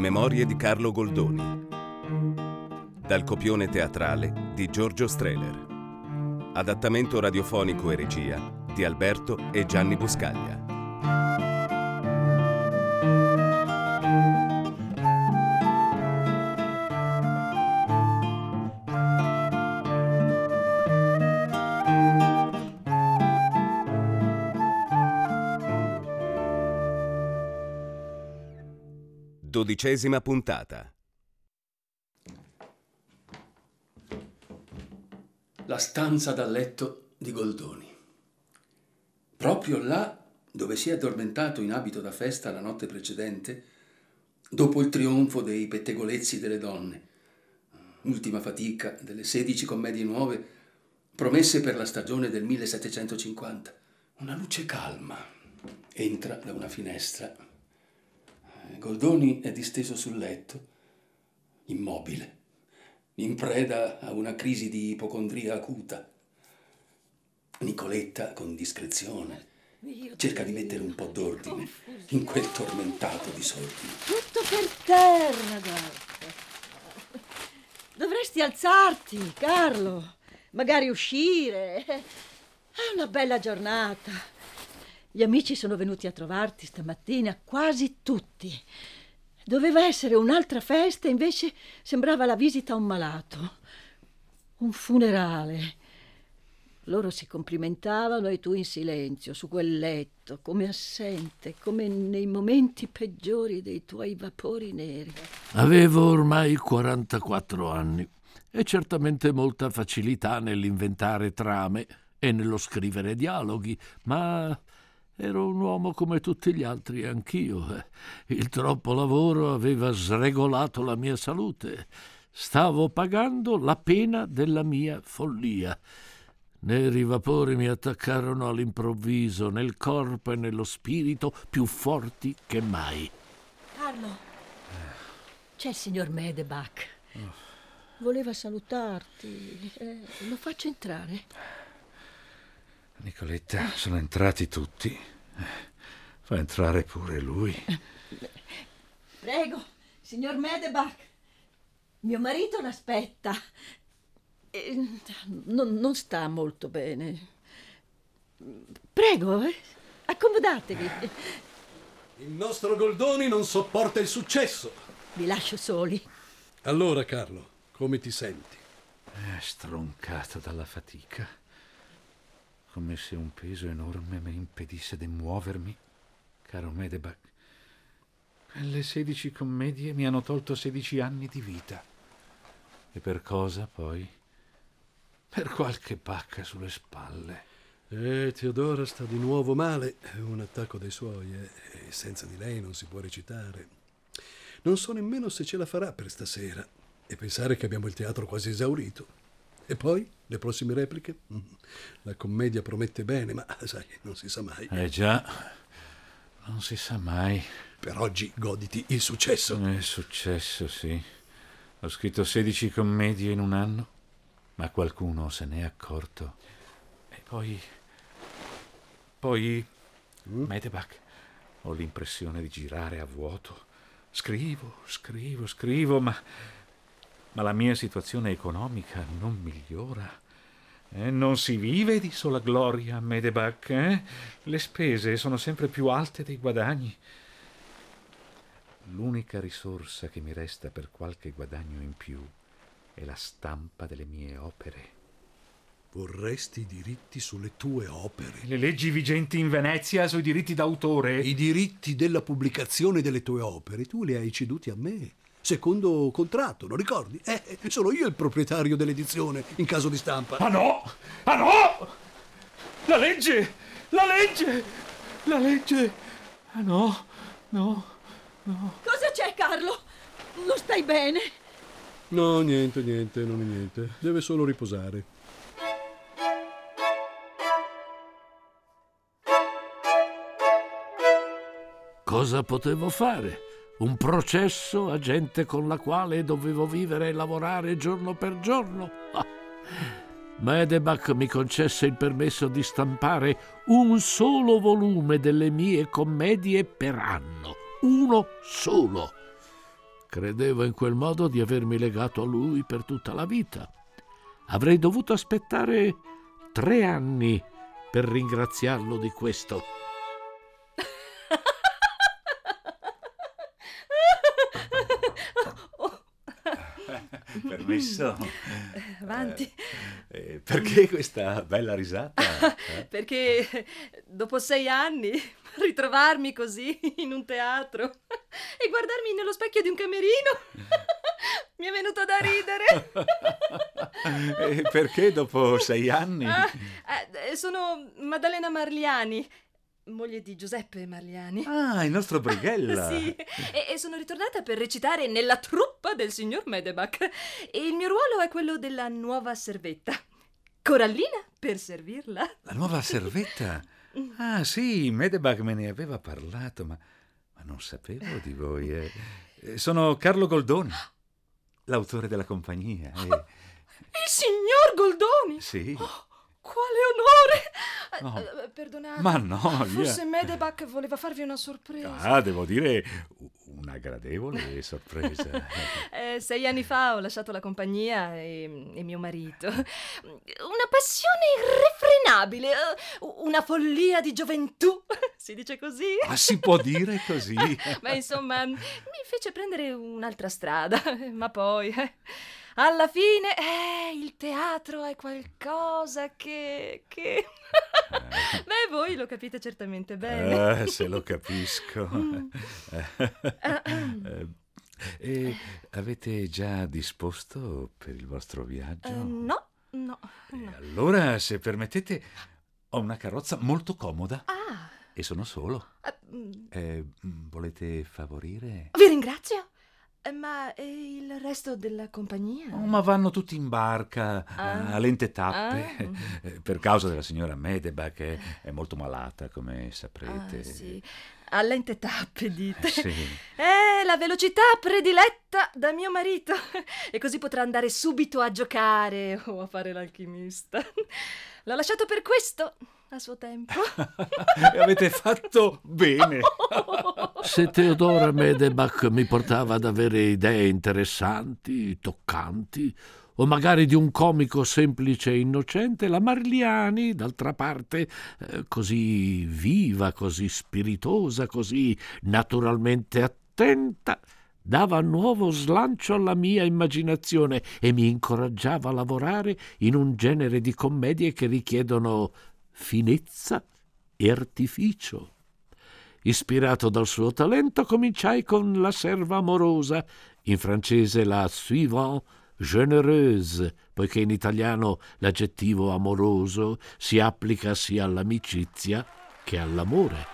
memorie di Carlo Goldoni. Dal copione teatrale di Giorgio Strehler. Adattamento radiofonico e regia di Alberto e Gianni Buscaglia. Dodicesima puntata. La stanza da letto di Goldoni. Proprio là dove si è addormentato in abito da festa la notte precedente, dopo il trionfo dei pettegolezzi delle donne, ultima fatica delle 16 commedie nuove promesse per la stagione del 1750. Una luce calma entra da una finestra. Goldoni è disteso sul letto, immobile, in preda a una crisi di ipocondria acuta. Nicoletta, con discrezione, cerca di mettere un po' d'ordine in quel tormentato disordine. Tutto per terra, ragazza. Dovresti alzarti, Carlo. Magari uscire. È una bella giornata. Gli amici sono venuti a trovarti stamattina, quasi tutti. Doveva essere un'altra festa, invece sembrava la visita a un malato. Un funerale. Loro si complimentavano e tu in silenzio, su quel letto, come assente, come nei momenti peggiori dei tuoi vapori neri. Avevo ormai 44 anni e certamente molta facilità nell'inventare trame e nello scrivere dialoghi, ma ero un uomo come tutti gli altri, anch'io. Il troppo lavoro aveva sregolato la mia salute. Stavo pagando la pena della mia follia. Neri vapori mi attaccarono all'improvviso, nel corpo e nello spirito, più forti che mai. Carlo, c'è il signor Medebach. Voleva salutarti. Lo faccio entrare? Nicoletta, sono entrati tutti. Fa entrare pure lui. Prego, signor Medebach. Mio marito l'aspetta. Non sta molto bene. Prego, accomodatevi. Il nostro Goldoni non sopporta il successo. Vi lascio soli. Allora, Carlo, come ti senti? Stroncato dalla fatica. Come se un peso enorme mi impedisse di muovermi. Caro Medebach, quelle 16 commedie mi hanno tolto 16 anni di vita. E per cosa, poi? Per qualche pacca sulle spalle. Teodora sta di nuovo male. È un attacco dei suoi, e senza di lei non si può recitare. Non so nemmeno se ce la farà per stasera. E pensare che abbiamo il teatro quasi esaurito. E poi, le prossime repliche? La commedia promette bene, ma sai, non si sa mai. Già, non si sa mai. Per oggi goditi il successo. Il successo, sì. Ho scritto 16 commedie in un anno, ma qualcuno se n'è accorto. E poi, Medebach, ho l'impressione di girare a vuoto. Scrivo, ma la mia situazione economica non migliora. Non si vive di sola gloria, Medebach. Le spese sono sempre più alte dei guadagni. L'unica risorsa che mi resta per qualche guadagno in più è la stampa delle mie opere. Vorresti i diritti sulle tue opere? Le leggi vigenti in Venezia sui diritti d'autore? I diritti della pubblicazione delle tue opere tu li hai ceduti a me, secondo contratto, non ricordi? Sono io il proprietario dell'edizione in caso di stampa. Ah no! La legge! Ah no! Cosa c'è, Carlo? Non stai bene? No, niente, non è niente. Deve solo riposare. Cosa potevo fare? Un processo a gente con la quale dovevo vivere e lavorare giorno per giorno? Medebach mi concesse il permesso di stampare un solo volume delle mie commedie per anno. Uno solo. Credevo in quel modo di avermi legato a lui per tutta la vita. Avrei dovuto aspettare 3 anni per ringraziarlo di questo. Permesso? Avanti. Perché questa bella risata? Perché dopo 6 anni ritrovarmi così in un teatro e guardarmi nello specchio di un camerino mi è venuto da ridere. Perché dopo 6 anni? Sono Maddalena Marliani, moglie di Giuseppe Marliani. Ah, il nostro Brighella. Sì, e sono ritornata per recitare nella truppa del signor Medebach. E il mio ruolo è quello della nuova servetta. Corallina per servirla. La nuova servetta? Ah, sì, Medebach me ne aveva parlato, ma non sapevo di voi. Sono Carlo Goldoni, l'autore della compagnia. Il signor Goldoni? Sì. Quale onore! No. Perdonate. Ma no, via. Forse Medebach voleva farvi una sorpresa. Ah, devo dire, una gradevole sorpresa. 6 anni fa ho lasciato la compagnia e mio marito. Una passione irrefrenabile, una follia di gioventù, si dice così? Ma si può dire così? Ma insomma, mi fece prendere un'altra strada, ma poi... alla fine, il teatro è qualcosa che... Beh, voi lo capite certamente bene. Se lo capisco. E avete già disposto per il vostro viaggio? No. Allora, se permettete, ho una carrozza molto comoda. Ah. E sono solo. Volete favorire? Vi ringrazio. Ma il resto della compagnia? Oh, ma vanno tutti in barca, a lente tappe, per causa della signora Medebach, che è molto malata, come saprete. Sì, a lente tappe, dite. Sì. È la velocità prediletta da mio marito, e così potrà andare subito a giocare o a fare l'alchimista. L'ho lasciato per questo a suo tempo. E avete fatto bene. Se Teodora Medebach mi portava ad avere idee interessanti, toccanti, o magari di un comico semplice e innocente, la Marliani, d'altra parte, così viva, così spiritosa, così naturalmente attenta, dava nuovo slancio alla mia immaginazione e mi incoraggiava a lavorare in un genere di commedie che richiedono finezza e artificio. Ispirato dal suo talento, cominciai con La serva amorosa, in francese la suivante généreuse, poiché in italiano l'aggettivo amoroso si applica sia all'amicizia che all'amore.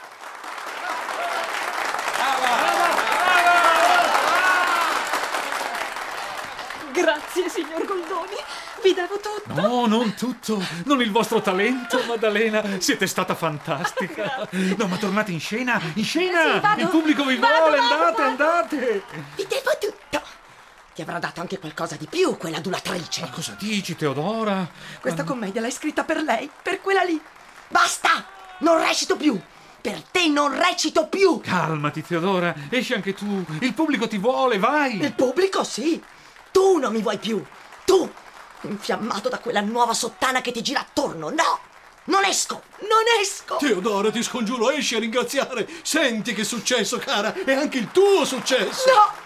Grazie, signor Goldoni. Vi devo tutto. No, non tutto. Non il vostro talento, Maddalena. Siete stata fantastica. No, ma tornate in scena. In scena. Sì, vado. Il pubblico vi vuole. Andate. Vi devo tutto. Ti avrà dato anche qualcosa di più, quell'adulatrice. Ma cosa dici, Teodora? Questa commedia l'hai scritta per lei, per quella lì. Basta! Non recito più. Per te non recito più. Calmati, Teodora. Esci anche tu. Il pubblico ti vuole, vai. Il pubblico, sì. Tu non mi vuoi più. Tu, infiammato da quella nuova sottana che ti gira attorno. No! Non esco! Non esco! Teodora, ti scongiuro, esci a ringraziare. Senti che successo, cara. È anche il tuo successo. No!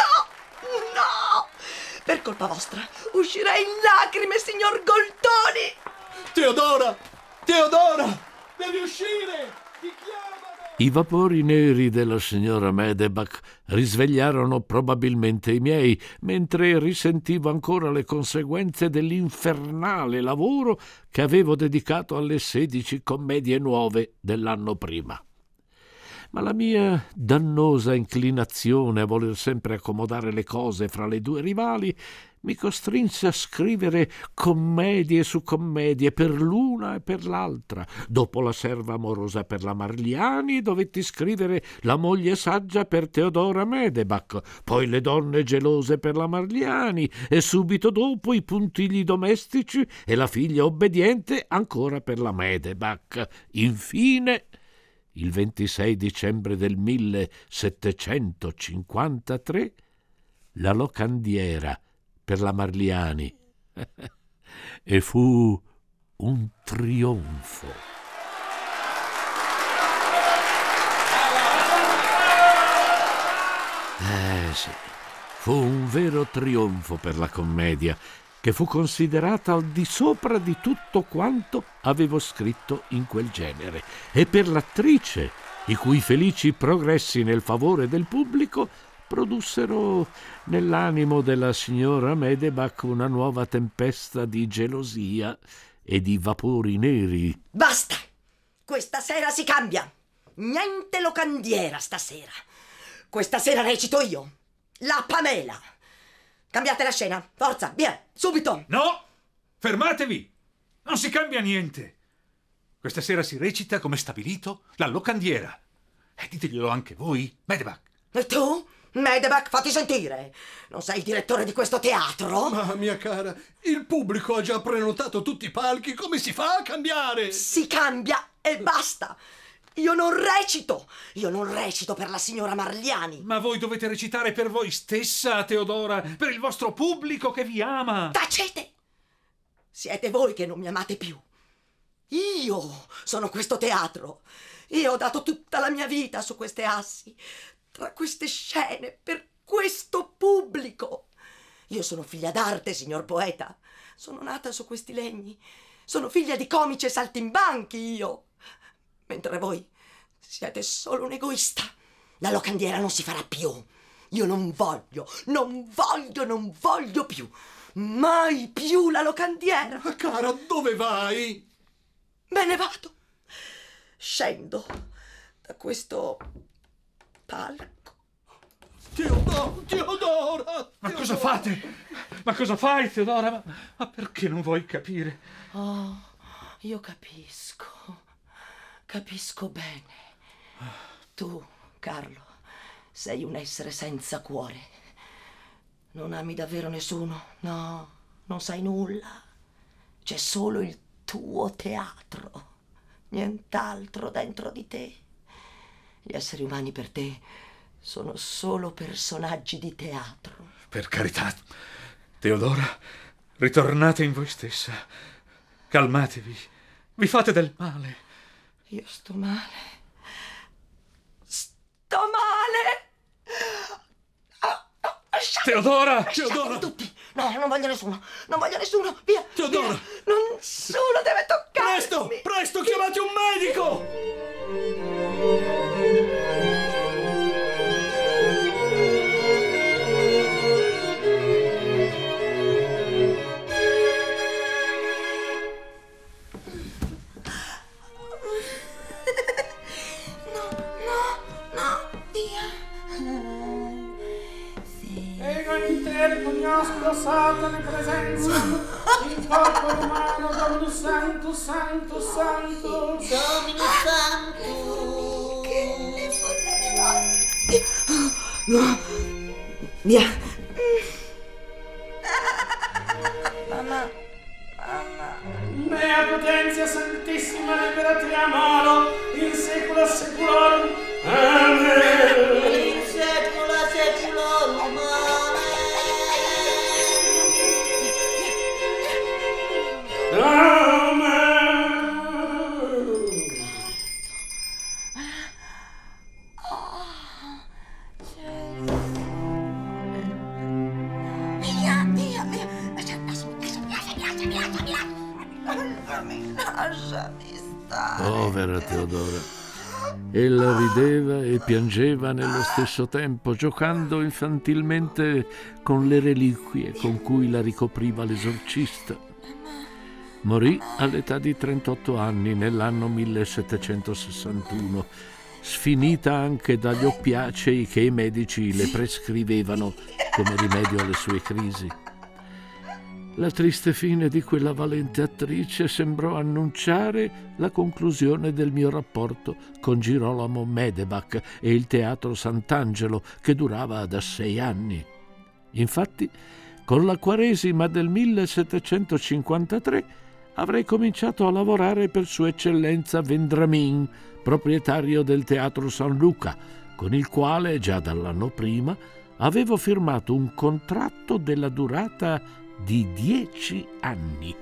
Per colpa vostra uscirei in lacrime, signor Goldoni! Teodora! Devi uscire! Ti chiamano! I vapori neri della signora Medebach risvegliarono probabilmente i miei, mentre risentivo ancora le conseguenze dell'infernale lavoro che avevo dedicato alle 16 commedie nuove dell'anno prima. Ma la mia dannosa inclinazione a voler sempre accomodare le cose fra le due rivali mi costrinse a scrivere commedie su commedie per l'una e per l'altra. Dopo La serva amorosa per la Marliani dovetti scrivere La moglie saggia per Teodora Medebach, poi Le donne gelose per la Marliani e subito dopo I puntigli domestici e La figlia obbediente ancora per la Medebach. Infine il 26 dicembre del 1753, la locandiera per la Marliani e fu un trionfo. Sì, fu un vero trionfo per la commedia, che fu considerata al di sopra di tutto quanto avevo scritto in quel genere, e per l'attrice, i cui felici progressi nel favore del pubblico produssero nell'animo della signora Medebach una nuova tempesta di gelosia e di vapori neri. Basta! Questa sera si cambia! Niente locandiera stasera! Questa sera recito io, la Pamela! Cambiate la scena, forza, via, subito! No! Fermatevi! Non si cambia niente! Questa sera si recita, come stabilito, la locandiera. E diteglielo anche voi, Medebach. E tu? Medebach, fatti sentire! Non sei il direttore di questo teatro? Ma, mia cara, il pubblico ha già prenotato tutti i palchi, come si fa a cambiare? Si cambia e basta! Io non recito per la signora Marliani. Ma voi dovete recitare per voi stessa, Teodora, per il vostro pubblico che vi ama. Tacete! Siete voi che non mi amate più. Io sono questo teatro. Io ho dato tutta la mia vita su queste assi, tra queste scene, per questo pubblico. Io sono figlia d'arte, signor poeta. Sono nata su questi legni. Sono figlia di comici e saltimbanchi, io. Mentre voi siete solo un egoista. La locandiera non si farà più. Io non voglio più. Mai più la locandiera. Ma cara, dove vai? Me ne vado. Scendo da questo palco. Teodora! Ma cosa fate? Ma cosa fai, Teodora? Ma perché non vuoi capire? Oh, io capisco bene. Tu, Carlo, sei un essere senza cuore. Non ami davvero nessuno? No, non sai nulla. C'è solo il tuo teatro, nient'altro dentro di te. Gli esseri umani per te sono solo personaggi di teatro. Per carità, Teodora, ritornate in voi stessa. Calmatevi, vi fate del male. Io sto male. Teodora! Lasciatemi tutti! No, non voglio nessuno! Via! Teodora! Via. Nessuno deve toccarmi! Presto, chiamate un medico! Satana presenza in corpo umano Dominus Sanctus, Sanctus, Sanctus, Dominus Sanctus. No, via. Mamma. Mea potenzia santissima liberati amaro in secula seculorum. Amen. In secula seculorum. Povera Teodora. Ella rideva e piangeva nello stesso tempo, giocando infantilmente con le reliquie con cui la ricopriva l'esorcista. Morì all'età di 38 anni nell'anno 1761, sfinita anche dagli oppiacei che i medici le prescrivevano come rimedio alle sue crisi. La triste fine di quella valente attrice sembrò annunciare la conclusione del mio rapporto con Girolamo Medebach e il Teatro Sant'Angelo, che durava da 6 anni. Infatti, con la Quaresima del 1753 avrei cominciato a lavorare per Sua Eccellenza Vendramin, proprietario del Teatro San Luca, con il quale già dall'anno prima avevo firmato un contratto della durata di 10 anni.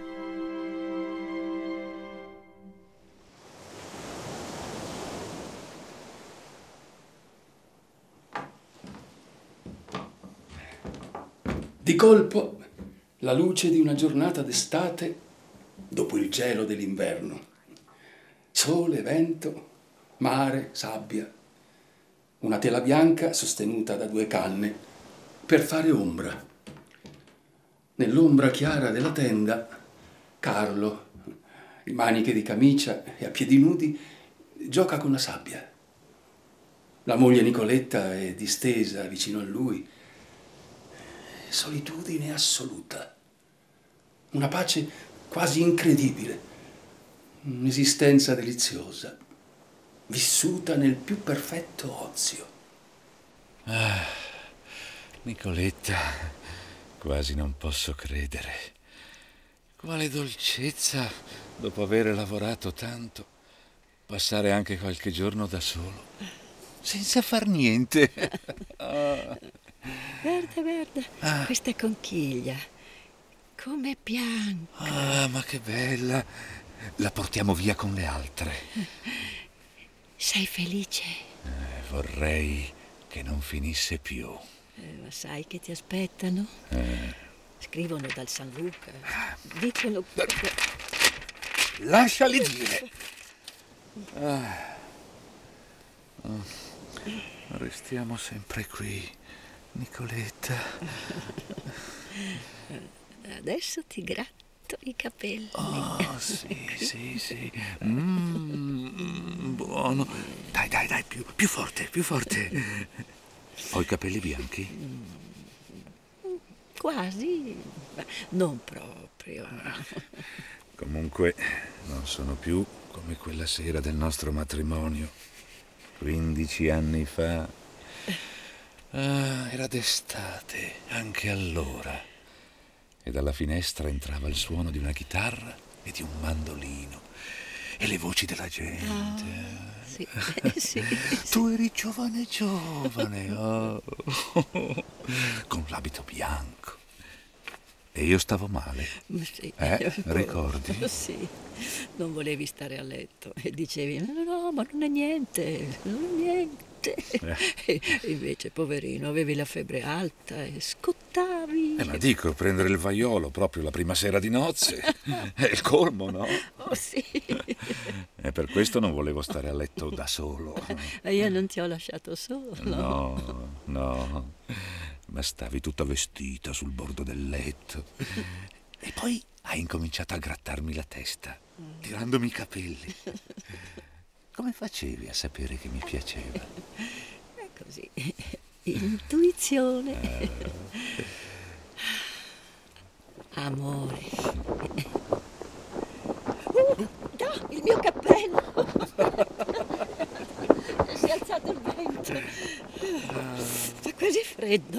Di colpo, la luce di una giornata d'estate dopo il gelo dell'inverno. Sole, vento, mare, sabbia. Una tela bianca sostenuta da 2 canne per fare ombra. Nell'ombra chiara della tenda, Carlo, in maniche di camicia e a piedi nudi, gioca con la sabbia. La moglie Nicoletta è distesa vicino a lui. Solitudine assoluta, una pace quasi incredibile, un'esistenza deliziosa, vissuta nel più perfetto ozio. Nicoletta, quasi non posso credere. Quale dolcezza, dopo aver lavorato tanto, passare anche qualche giorno da solo, senza far niente. Guarda, questa conchiglia, come bianca. Ma che bella! La portiamo via con le altre. Sei felice? Vorrei che non finisse più. Ma sai che ti aspettano? Scrivono dal San Luca. Dicono... Lasciali dire. Restiamo sempre qui, Nicoletta. Adesso ti gratto i capelli. Oh, sì. Buono. Dai, più forte. Ho i capelli bianchi? Quasi, non proprio. Comunque, non sono più come quella sera del nostro matrimonio, 15 anni fa. Era d'estate, anche allora. E dalla finestra entrava il suono di una chitarra e di un mandolino e le voci della gente. Sì. Tu eri giovane, con l'abito bianco. E io stavo male. Sì. Ricordi? Sì, non volevi stare a letto e dicevi no, ma non è niente. E invece, poverino, avevi la febbre alta e scottavi. Ma dico, prendere il vaiolo proprio la prima sera di nozze è il colmo, no? Oh sì. E per questo non volevo stare a letto da solo. Io non ti ho lasciato solo. No. Ma stavi tutta vestita sul bordo del letto. E poi hai incominciato a grattarmi la testa, tirandomi i capelli. Come facevi a sapere che mi piaceva? È così. Intuizione. Amore. No, il mio cappello. Si è alzato il vento. Fa quasi freddo.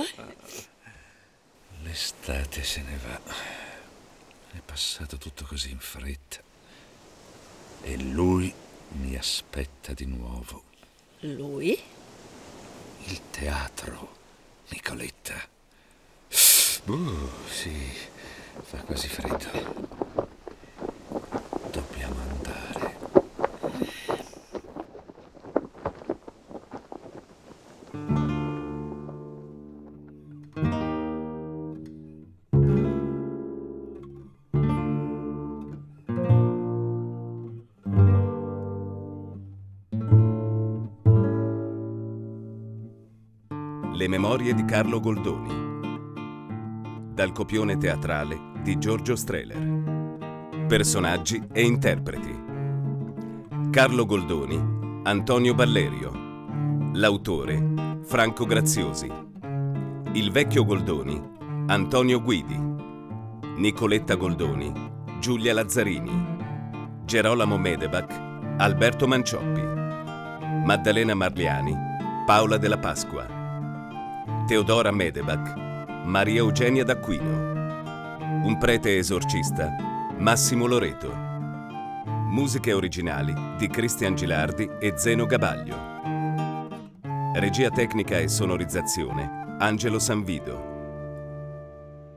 L'estate se ne va. È passato tutto così in fretta. E lui mi aspetta di nuovo. Lui? Il teatro, Nicoletta. Sì, fa quasi freddo. Dobbiamo andare. Le memorie di Carlo Goldoni. Dal copione teatrale di Giorgio Strehler. Personaggi e interpreti: Carlo Goldoni, Antonio Ballerio. L'autore, Franco Graziosi. Il vecchio Goldoni, Antonio Guidi. Nicoletta Goldoni, Giulia Lazzarini. Gerolamo Medebach, Alberto Mancioppi. Maddalena Marliani, Paola della Pasqua. Teodora Medebach, Maria Eugenia d'Acquino. Un prete esorcista, Massimo Loreto. Musiche originali di Cristian Gilardi e Zeno Gabaglio. Regia tecnica e sonorizzazione Angelo Sanvido.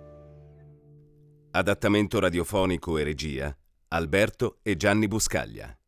Adattamento radiofonico e regia Alberto e Gianni Buscaglia.